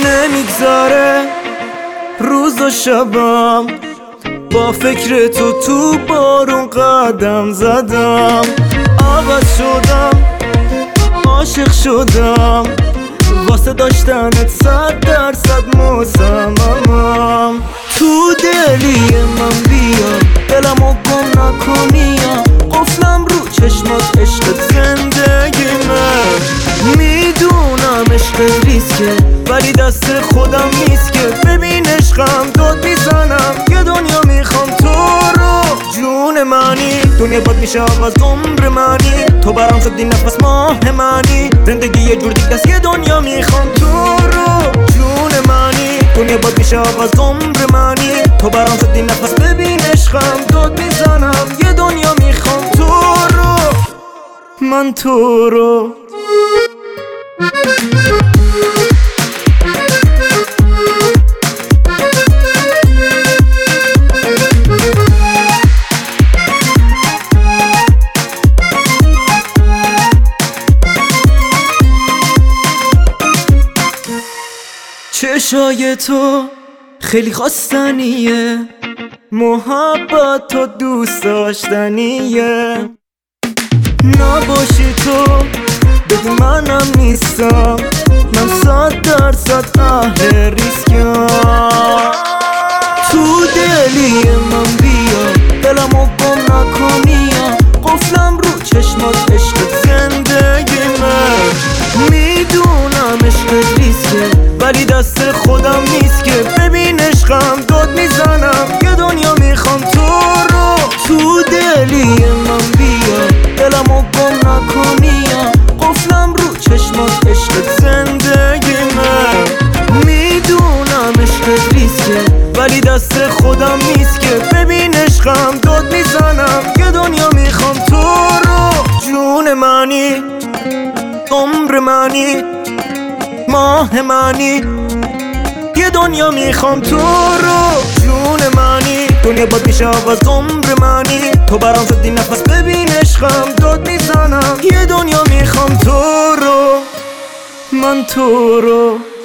نمیگذاره روز و شبم، با فکر تو بارون قدم زدم. عوض شدم، عاشق شدم، واسه داشتنت 100% مصممم. تو دلی من بیا، دلمو گم نکنی یا قفلم رو چشمات عشقت زندگی من. میدونم عشق ریسکه ولی دست خودم نیست که ببین عشقم داد میزنم. یه دنیا میخوام تو رو، جون منی، دنیا باد میشه عوض عمر منی. تو برام شدی نفس ماه منی، زندگی یه جور دیگه است. یه دنیا میخوام تو رو، جون منی، دنیا باد میشه عوض عمر منی. تو برام شدی نفس ببین عشقم داد میزنم. یه دنیا میخوام تو رو، من تو رو. چشای تو خیلی خواستنیه، محبت تو دوست داشتنیه. نباشی تو بگو منم نیستم، من 100% اهل ریسکم. تو دلی من بیا، دلمو گم نکنی یا قفلم رو چشمات عشقت زندگی من. میدونم عشق ریسکه ولی دست خودم نیست که ببین عشقم داد میزنم. یه دنیا میخوام تو رو، تو دلی من بیا، دلمو گم نکنی یا قفلم رو چشمات عشقت زندگی من. میدونم عشق ریسکه ولی دست خودم نیست که ببین عشقم داد میزنم. یه دنیا میخوام تو رو، جون منی، عمر منی، ماه منی. یه دنیا میخوام تو رو، جون منی، دنیا باد میشه عوض عمر منی. تو برام شدی نفس ببین عشقم داد میزنم. یه دنیا میخوام تو رو، من تو رو.